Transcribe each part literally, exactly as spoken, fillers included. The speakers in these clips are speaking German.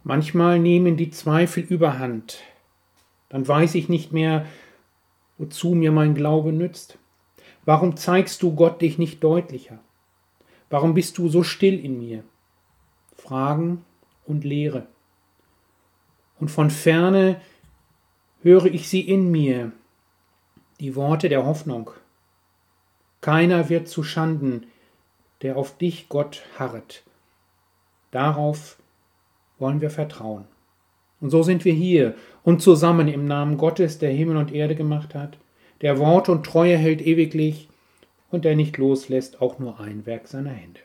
Manchmal nehmen die Zweifel überhand. Dann weiß ich nicht mehr, wozu mir mein Glaube nützt. Warum zeigst du Gott dich nicht deutlicher? Warum bist du so still in mir? Fragen und Lehre. Und von ferne höre ich sie in mir, die Worte der Hoffnung. Keiner wird zu Schanden, der auf dich, Gott, harret. Darauf wollen wir vertrauen. Und so sind wir hier und zusammen im Namen Gottes, der Himmel und Erde gemacht hat, der Wort und Treue hält ewiglich und der nicht loslässt, auch nur ein Werk seiner Hände.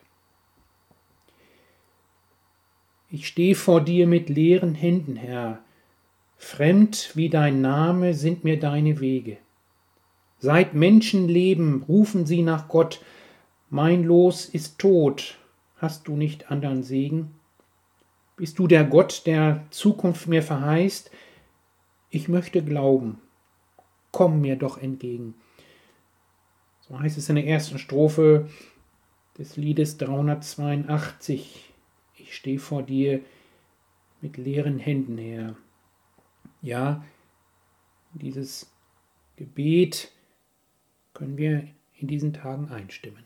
Ich stehe vor dir mit leeren Händen, Herr. Fremd wie dein Name sind mir deine Wege. Seit Menschen leben, rufen sie nach Gott. Mein Los ist tot. Hast du nicht andern Segen? Bist du der Gott, der Zukunft mir verheißt? Ich möchte glauben. Komm mir doch entgegen. So heißt es in der ersten Strophe des Liedes dreihundertzweiundachtzig. Ich stehe vor dir mit leeren Händen, Herr. Ja, dieses Gebet können wir in diesen Tagen einstimmen.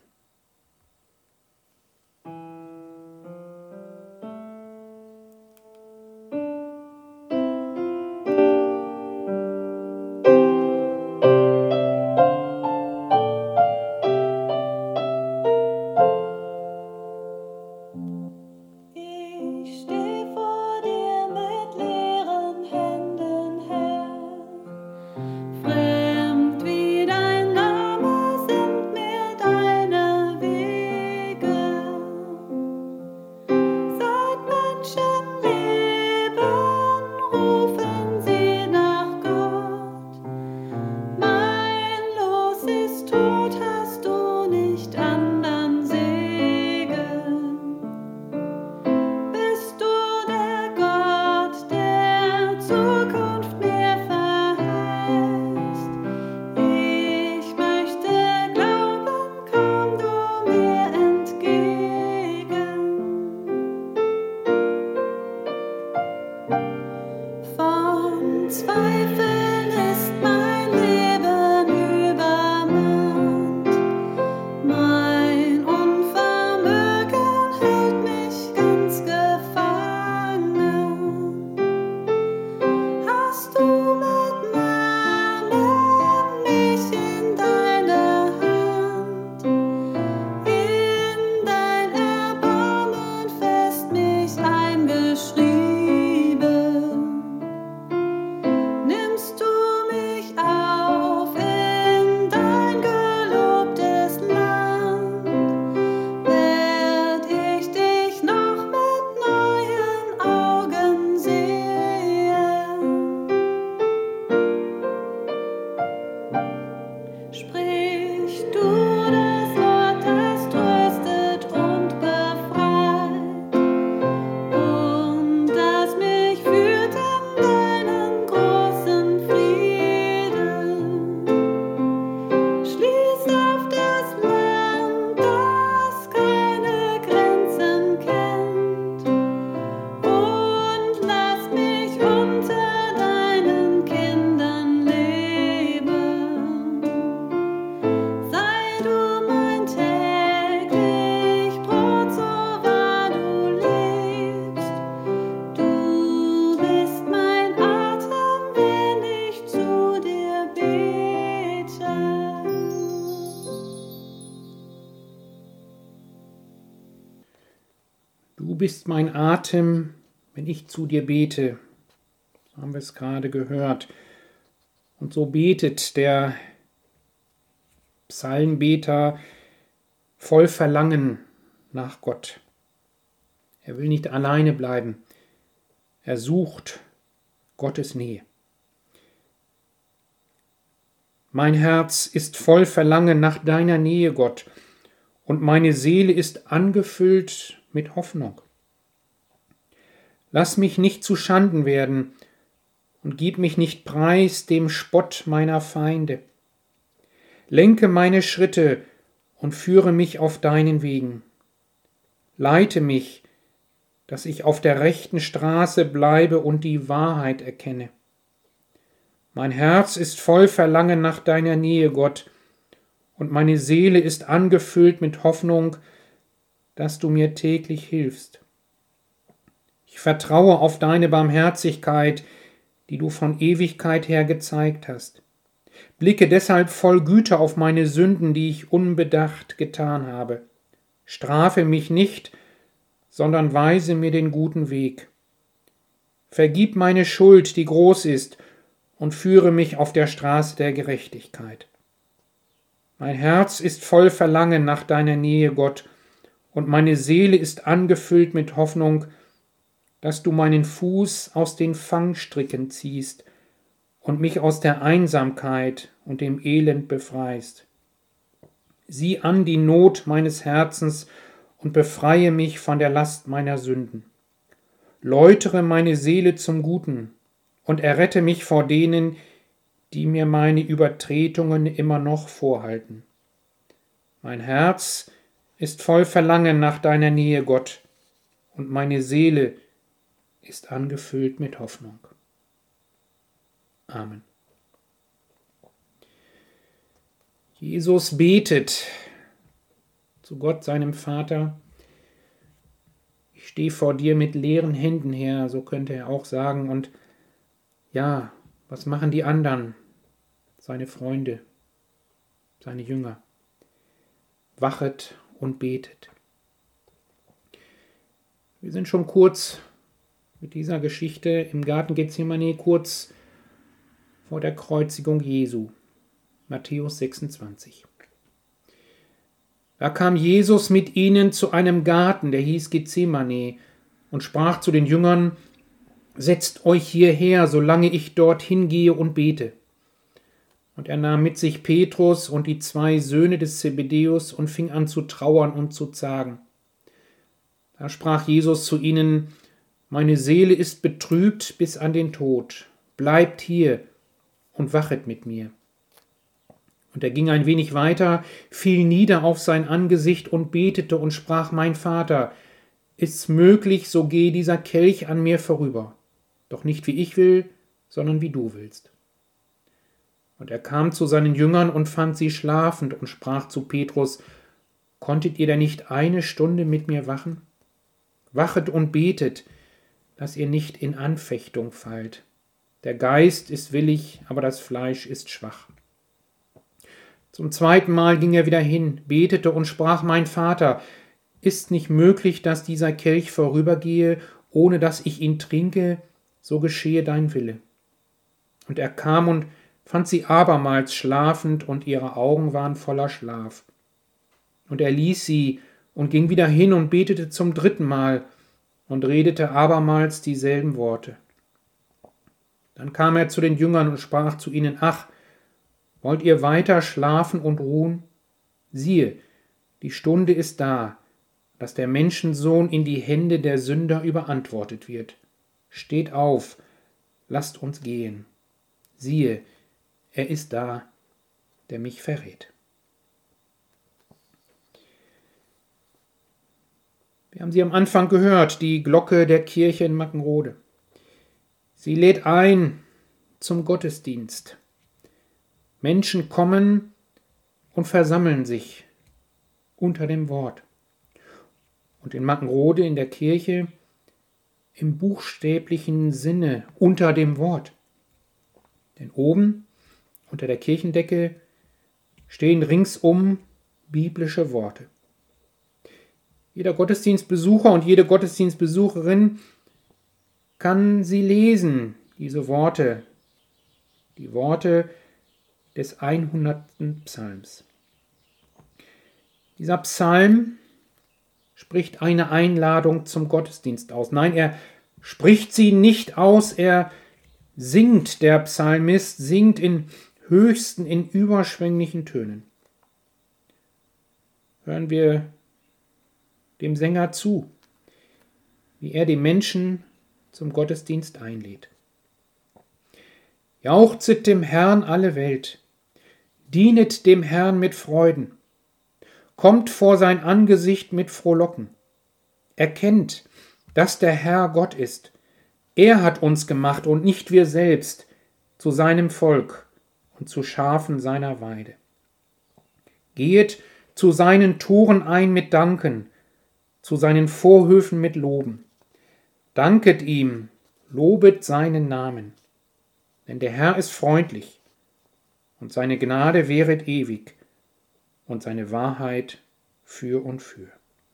Du bist mein Atem, wenn ich zu dir bete. So haben wir es gerade gehört. Und so betet der Psalmbeter voll Verlangen nach Gott. Er will nicht alleine bleiben. Er sucht Gottes Nähe. Mein Herz ist voll Verlangen nach deiner Nähe, Gott, und meine Seele ist angefüllt mit Hoffnung. Lass mich nicht zu Schanden werden und gib mich nicht preis dem Spott meiner Feinde. Lenke meine Schritte und führe mich auf deinen Wegen. Leite mich, dass ich auf der rechten Straße bleibe und die Wahrheit erkenne. Mein Herz ist voll Verlangen nach deiner Nähe, Gott, und meine Seele ist angefüllt mit Hoffnung, dass du mir täglich hilfst. Ich vertraue auf deine Barmherzigkeit, die du von Ewigkeit her gezeigt hast. Blicke deshalb voll Güte auf meine Sünden, die ich unbedacht getan habe. Strafe mich nicht, sondern weise mir den guten Weg. Vergib meine Schuld, die groß ist, und führe mich auf der Straße der Gerechtigkeit. Mein Herz ist voll Verlangen nach deiner Nähe, Gott, und meine Seele ist angefüllt mit Hoffnung, dass du meinen Fuß aus den Fangstricken ziehst und mich aus der Einsamkeit und dem Elend befreist. Sieh an die Not meines Herzens und befreie mich von der Last meiner Sünden. Läutere meine Seele zum Guten und errette mich vor denen, die mir meine Übertretungen immer noch vorhalten. Mein Herz ist voll Verlangen nach deiner Nähe, Gott, und meine Seele ist angefüllt mit Hoffnung. Amen. Jesus betet zu Gott, seinem Vater: Ich stehe vor dir mit leeren Händen her, so könnte er auch sagen. Und ja, was machen die anderen, seine Freunde, seine Jünger? Wachet und betet. Wir sind schon kurz mit dieser Geschichte im Garten Gethsemane, kurz vor der Kreuzigung Jesu. Matthäus sechsundzwanzig. Da kam Jesus mit ihnen zu einem Garten, der hieß Gethsemane, und sprach zu den Jüngern: Setzt euch hierher, solange ich dorthin gehe und bete. Und er nahm mit sich Petrus und die zwei Söhne des Zebedäus und fing an zu trauern und zu zagen. Da sprach Jesus zu ihnen: Meine Seele ist betrübt bis an den Tod. Bleibt hier und wachet mit mir. Und er ging ein wenig weiter, fiel nieder auf sein Angesicht und betete und sprach: Mein Vater, ist's möglich, so gehe dieser Kelch an mir vorüber. Doch nicht wie ich will, sondern wie du willst. Und er kam zu seinen Jüngern und fand sie schlafend und sprach zu Petrus: Konntet ihr denn nicht eine Stunde mit mir wachen? Wachet und betet, dass ihr nicht in Anfechtung fallt. Der Geist ist willig, aber das Fleisch ist schwach. Zum zweiten Mal ging er wieder hin, betete und sprach: Mein Vater, ist nicht möglich, dass dieser Kelch vorübergehe, ohne dass ich ihn trinke, so geschehe dein Wille. Und er kam und fand sie abermals schlafend, und ihre Augen waren voller Schlaf. Und er ließ sie und ging wieder hin und betete zum dritten Mal und redete abermals dieselben Worte. Dann kam er zu den Jüngern und sprach zu ihnen: Ach, wollt ihr weiter schlafen und ruhen? Siehe, die Stunde ist da, dass der Menschensohn in die Hände der Sünder überantwortet wird. Steht auf, lasst uns gehen. Siehe, er ist da, der mich verrät. Wir haben sie am Anfang gehört, die Glocke der Kirche in Mackenrode. Sie lädt ein zum Gottesdienst. Menschen kommen und versammeln sich unter dem Wort. Und in Mackenrode in der Kirche im buchstäblichen Sinne unter dem Wort. Denn oben unter der Kirchendecke stehen ringsum biblische Worte. Jeder Gottesdienstbesucher und jede Gottesdienstbesucherin kann sie lesen, diese Worte, die Worte des hundertsten Psalms. Dieser Psalm spricht eine Einladung zum Gottesdienst aus. Nein, er spricht sie nicht aus, er singt, der Psalmist singt in höchsten, in überschwänglichen Tönen. Hören wir dem Sänger zu, wie er die Menschen zum Gottesdienst einlädt. Jauchzet dem Herrn alle Welt, dienet dem Herrn mit Freuden, kommt vor sein Angesicht mit Frohlocken, erkennt, dass der Herr Gott ist. Er hat uns gemacht und nicht wir selbst, zu seinem Volk und zu Schafen seiner Weide. Gehet zu seinen Toren ein mit Danken, zu seinen Vorhöfen mit Loben. Danket ihm, lobet seinen Namen, denn der Herr ist freundlich und seine Gnade währet ewig und seine Wahrheit für und für.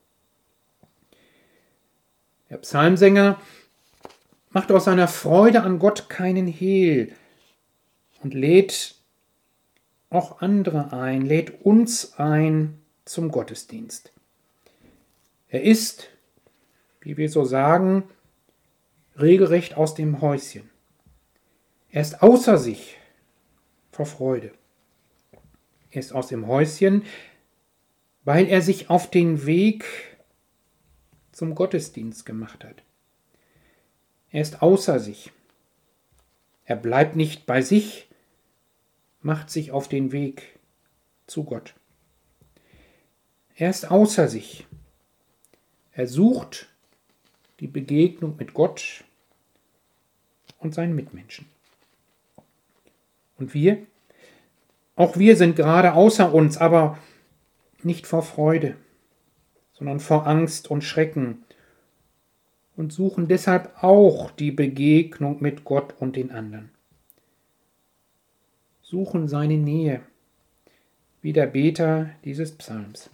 Der Psalmsänger macht aus seiner Freude an Gott keinen Hehl und lädt auch andere ein, lädt uns ein zum Gottesdienst. Er ist, wie wir so sagen, regelrecht aus dem Häuschen. Er ist außer sich vor Freude. Er ist aus dem Häuschen, weil er sich auf den Weg zum Gottesdienst gemacht hat. Er ist außer sich. Er bleibt nicht bei sich, macht sich auf den Weg zu Gott. Er ist außer sich. Er sucht die Begegnung mit Gott und seinen Mitmenschen. Und wir? Auch wir sind gerade außer uns, aber nicht vor Freude, sondern vor Angst und Schrecken und suchen deshalb auch die Begegnung mit Gott und den anderen. Suchen seine Nähe, wie der Beter dieses Psalms.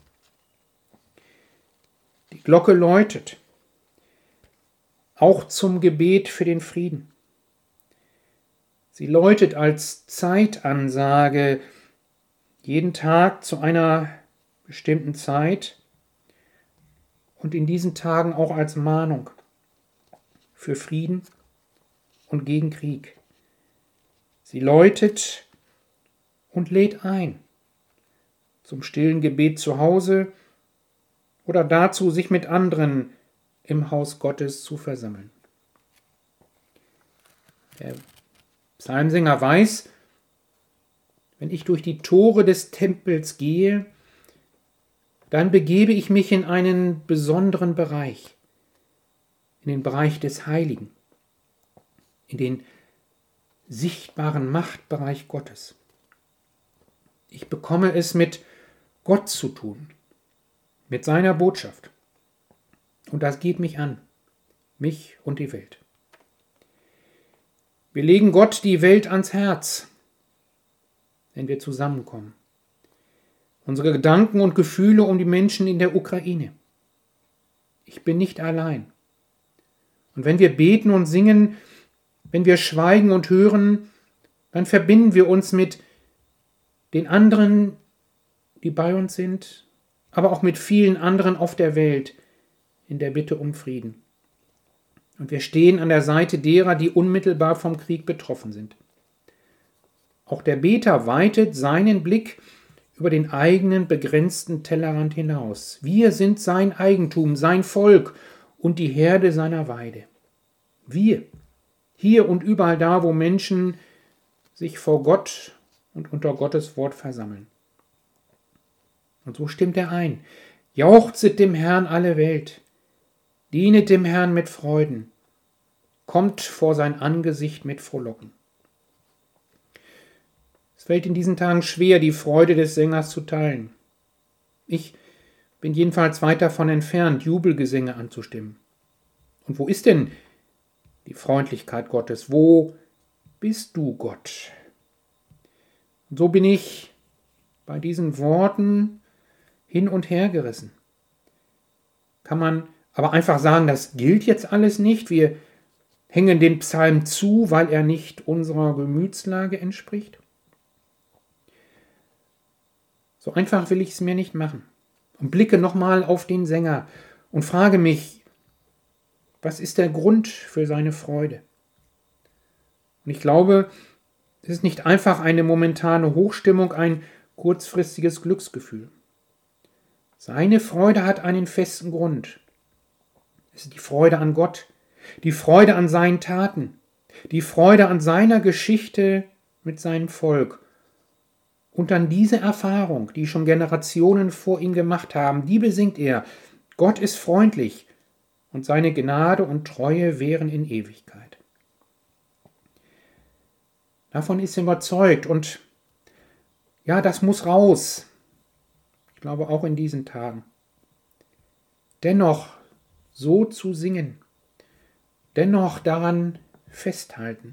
Die Glocke läutet, auch zum Gebet für den Frieden. Sie läutet als Zeitansage jeden Tag zu einer bestimmten Zeit und in diesen Tagen auch als Mahnung für Frieden und gegen Krieg. Sie läutet und lädt ein zum stillen Gebet zu Hause oder dazu, sich mit anderen im Haus Gottes zu versammeln. Der Psalmsänger weiß, wenn ich durch die Tore des Tempels gehe, dann begebe ich mich in einen besonderen Bereich, in den Bereich des Heiligen, in den sichtbaren Machtbereich Gottes. Ich bekomme es mit Gott zu tun, mit seiner Botschaft. Und das geht mich an, mich und die Welt. Wir legen Gott die Welt ans Herz, wenn wir zusammenkommen. Unsere Gedanken und Gefühle um die Menschen in der Ukraine. Ich bin nicht allein. Und wenn wir beten und singen, wenn wir schweigen und hören, dann verbinden wir uns mit den anderen, die bei uns sind, aber auch mit vielen anderen auf der Welt in der Bitte um Frieden. Und wir stehen an der Seite derer, die unmittelbar vom Krieg betroffen sind. Auch der Beter weitet seinen Blick über den eigenen begrenzten Tellerrand hinaus. Wir sind sein Eigentum, sein Volk und die Herde seiner Weide. Wir, hier und überall da, wo Menschen sich vor Gott und unter Gottes Wort versammeln. Und so stimmt er ein. Jauchzet dem Herrn alle Welt. Dienet dem Herrn mit Freuden. Kommt vor sein Angesicht mit Frohlocken. Es fällt in diesen Tagen schwer, die Freude des Sängers zu teilen. Ich bin jedenfalls weit davon entfernt, Jubelgesänge anzustimmen. Und wo ist denn die Freundlichkeit Gottes? Wo bist du, Gott? Und so bin ich bei diesen Worten hin und her gerissen. Kann man aber einfach sagen, das gilt jetzt alles nicht? Wir hängen den Psalm zu, weil er nicht unserer Gemütslage entspricht? So einfach will ich es mir nicht machen. Und blicke nochmal auf den Sänger und frage mich, was ist der Grund für seine Freude? Und ich glaube, es ist nicht einfach eine momentane Hochstimmung, ein kurzfristiges Glücksgefühl. Seine Freude hat einen festen Grund. Es ist die Freude an Gott, die Freude an seinen Taten, die Freude an seiner Geschichte mit seinem Volk. Und dann diese Erfahrung, die schon Generationen vor ihm gemacht haben, die besingt er. Gott ist freundlich und seine Gnade und Treue währen in Ewigkeit. Davon ist er überzeugt und ja, das muss raus. Ich glaube auch in diesen Tagen. Dennoch so zu singen, dennoch daran festhalten.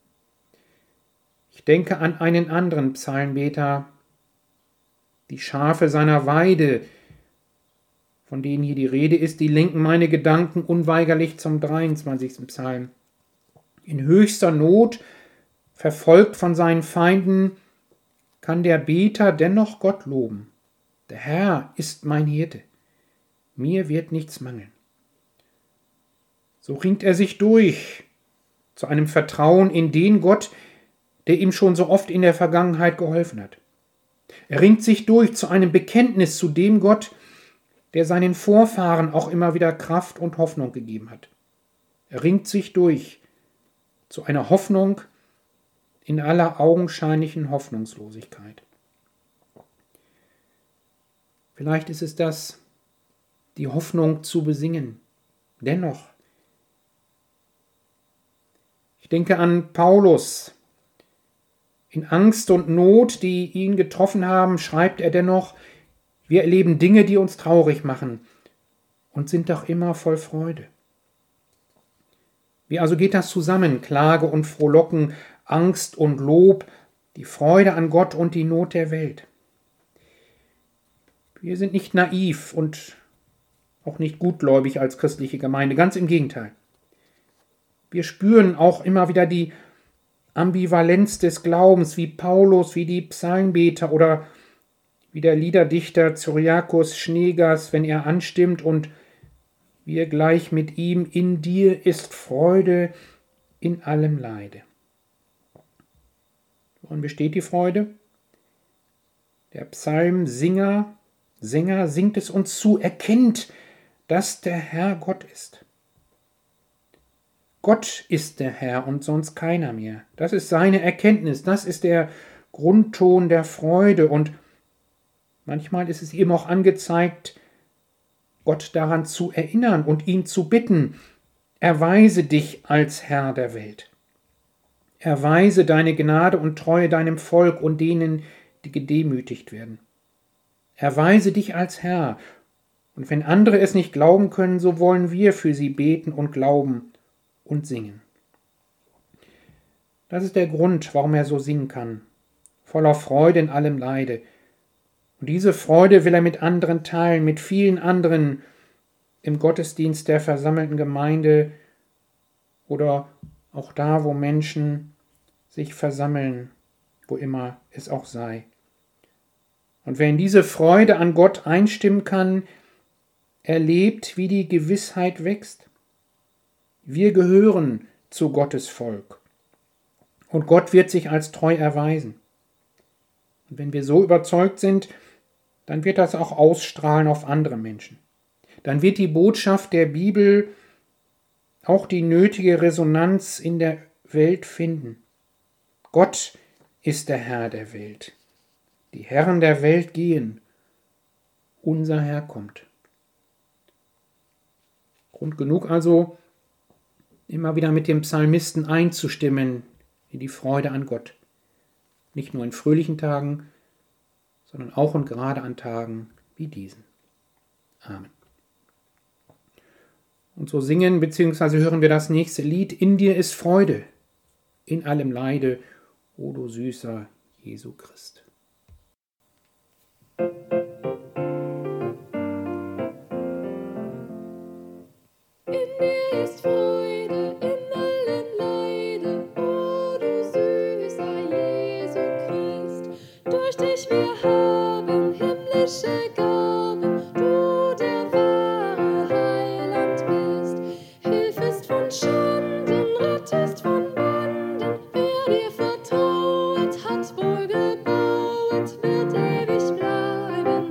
Ich denke an einen anderen Psalmbeter, die Schafe seiner Weide, von denen hier die Rede ist, die lenken meine Gedanken unweigerlich zum dreiundzwanzigsten Psalm. In höchster Not, verfolgt von seinen Feinden, kann der Beter dennoch Gott loben. Der Herr ist mein Hirte, mir wird nichts mangeln. So ringt er sich durch zu einem Vertrauen in den Gott, der ihm schon so oft in der Vergangenheit geholfen hat. Er ringt sich durch zu einem Bekenntnis zu dem Gott, der seinen Vorfahren auch immer wieder Kraft und Hoffnung gegeben hat. Er ringt sich durch zu einer Hoffnung in aller augenscheinlichen Hoffnungslosigkeit. Vielleicht ist es das, die Hoffnung zu besingen. Dennoch. Ich denke an Paulus. In Angst und Not, die ihn getroffen haben, schreibt er dennoch, wir erleben Dinge, die uns traurig machen und sind doch immer voll Freude. Wie also geht das zusammen? Klage und Frohlocken, Angst und Lob, die Freude an Gott und die Not der Welt. Wir sind nicht naiv und auch nicht gutgläubig als christliche Gemeinde, ganz im Gegenteil. Wir spüren auch immer wieder die Ambivalenz des Glaubens, wie Paulus, wie die Psalmbeter oder wie der Liederdichter Cyriakos Schneegers, wenn er anstimmt und wir gleich mit ihm, in dir ist Freude in allem Leide. Worin besteht die Freude? Der Psalmsinger, Sänger singt es uns zu, erkennt, dass der Herr Gott ist. Gott ist der Herr und sonst keiner mehr. Das ist seine Erkenntnis, das ist der Grundton der Freude und manchmal ist es ihm auch angezeigt, Gott daran zu erinnern und ihn zu bitten, erweise dich als Herr der Welt. Erweise deine Gnade und Treue deinem Volk und denen, die gedemütigt werden. Erweise dich als Herr. Und wenn andere es nicht glauben können, so wollen wir für sie beten und glauben und singen. Das ist der Grund, warum er so singen kann. Voller Freude in allem Leide. Und diese Freude will er mit anderen teilen, mit vielen anderen im Gottesdienst der versammelten Gemeinde oder auch da, wo Menschen sich versammeln, wo immer es auch sei. Und wer in diese Freude an Gott einstimmen kann, erlebt, wie die Gewissheit wächst. Wir gehören zu Gottes Volk und Gott wird sich als treu erweisen. Und wenn wir so überzeugt sind, dann wird das auch ausstrahlen auf andere Menschen. Dann wird die Botschaft der Bibel auch die nötige Resonanz in der Welt finden. Gott ist der Herr der Welt. Die Herren der Welt gehen. Unser Herr kommt. Grund genug also, immer wieder mit dem Psalmisten einzustimmen in die Freude an Gott. Nicht nur in fröhlichen Tagen, sondern auch und gerade an Tagen wie diesen. Amen. Und so singen bzw. hören wir das nächste Lied. In dir ist Freude, in allem Leide, o du süßer Jesu Christ. Hat wohl gebaut, wird ewig bleiben.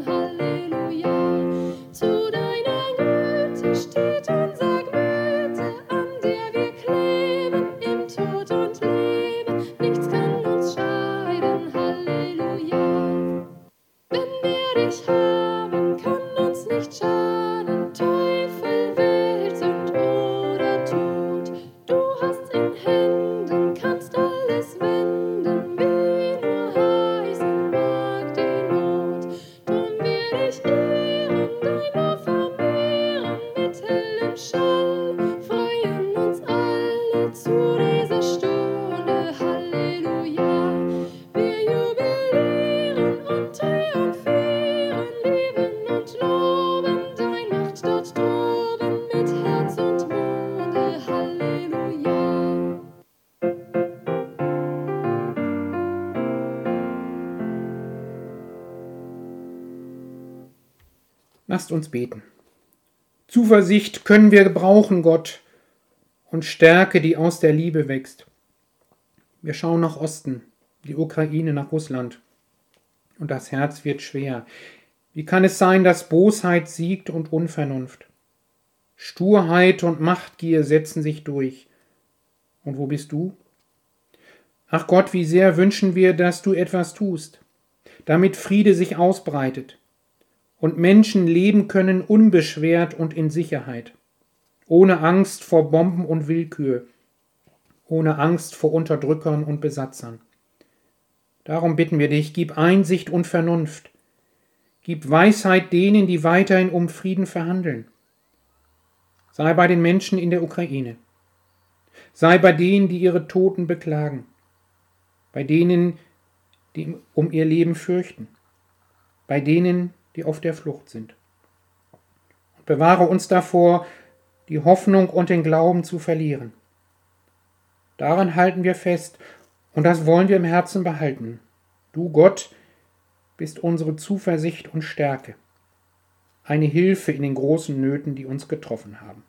Lasst uns beten. Zuversicht können wir gebrauchen, Gott, und Stärke, die aus der Liebe wächst. Wir schauen nach Osten, die Ukraine, nach Russland, und das Herz wird schwer. Wie kann es sein, dass Bosheit siegt und Unvernunft? Sturheit und Machtgier setzen sich durch. Und wo bist du? Ach Gott, wie sehr wünschen wir, dass du etwas tust, damit Friede sich ausbreitet und Menschen leben können unbeschwert und in Sicherheit, ohne Angst vor Bomben und Willkür, ohne Angst vor Unterdrückern und Besatzern. Darum bitten wir dich, gib Einsicht und Vernunft, gib Weisheit denen, die weiterhin um Frieden verhandeln. Sei bei den Menschen in der Ukraine, sei bei denen, die ihre Toten beklagen, bei denen, die um ihr Leben fürchten, bei denen, die auf der Flucht sind. Und bewahre uns davor, die Hoffnung und den Glauben zu verlieren. Daran halten wir fest und das wollen wir im Herzen behalten. Du, Gott, bist unsere Zuversicht und Stärke, eine Hilfe in den großen Nöten, die uns getroffen haben.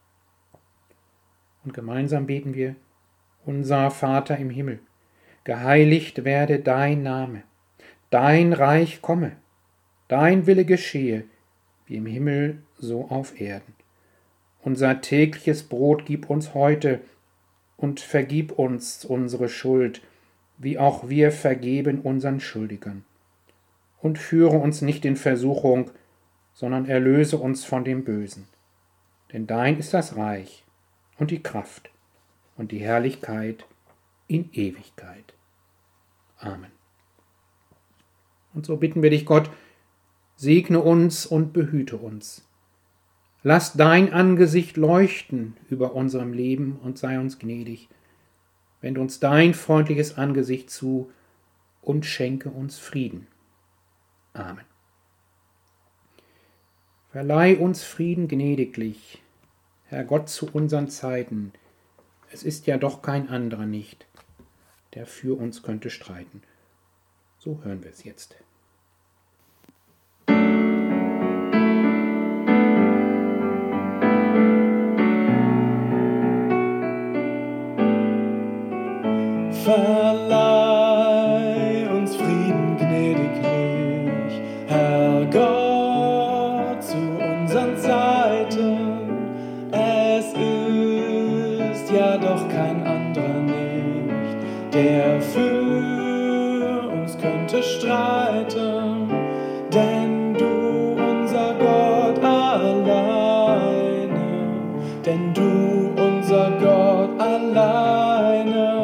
Und gemeinsam beten wir, unser Vater im Himmel, geheiligt werde dein Name, dein Reich komme, dein Wille geschehe, wie im Himmel so auf Erden. Unser tägliches Brot gib uns heute und vergib uns unsere Schuld, wie auch wir vergeben unseren Schuldigern. Und führe uns nicht in Versuchung, sondern erlöse uns von dem Bösen. Denn dein ist das Reich und die Kraft und die Herrlichkeit in Ewigkeit. Amen. Und so bitten wir dich, Gott, segne uns und behüte uns. Lass dein Angesicht leuchten über unserem Leben und sei uns gnädig. Wend uns dein freundliches Angesicht zu und schenke uns Frieden. Amen. Verleih uns Frieden gnädiglich, Herr Gott, zu unseren Zeiten. Es ist ja doch kein anderer nicht, der für uns könnte streiten. So hören wir es jetzt. Verleih uns Frieden gnädiglich, Herr Gott, zu unseren Zeiten. Es ist ja doch kein anderer nicht, der für uns könnte streiten, denn du, unser Gott, alleine, denn du, unser Gott, alleine.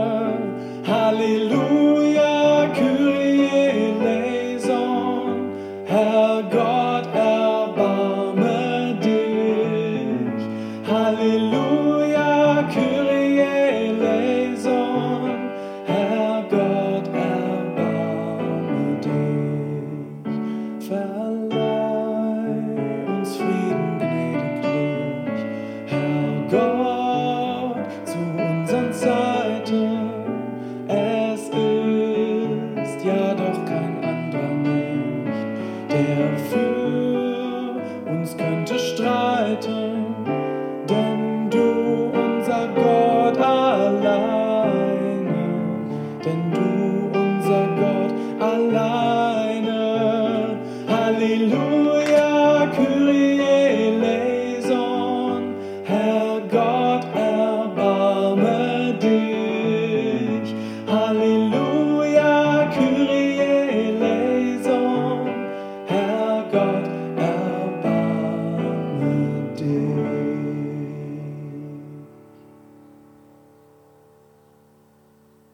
Halleluja, Kyrie eleison, Herr Gott, erbarme dich. Halleluja, Kyrie eleison, Herr Gott, erbarme dich. Verleih uns Frieden gnädiglich, Herr Gott, zu unseren Zeiten. Es ist ja doch kein anderer nicht, der für uns könnte streiten, denn du, unser Gott, alleine, denn du, unser Gott, alleine. Halleluja, Kyrie